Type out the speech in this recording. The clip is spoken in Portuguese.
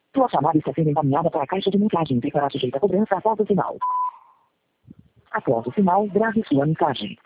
Sua chamada está sendo encaminhada para a caixa de mensagem e ficará sujeita a cobrança após o sinal. Após o sinal, grave sua mensagem.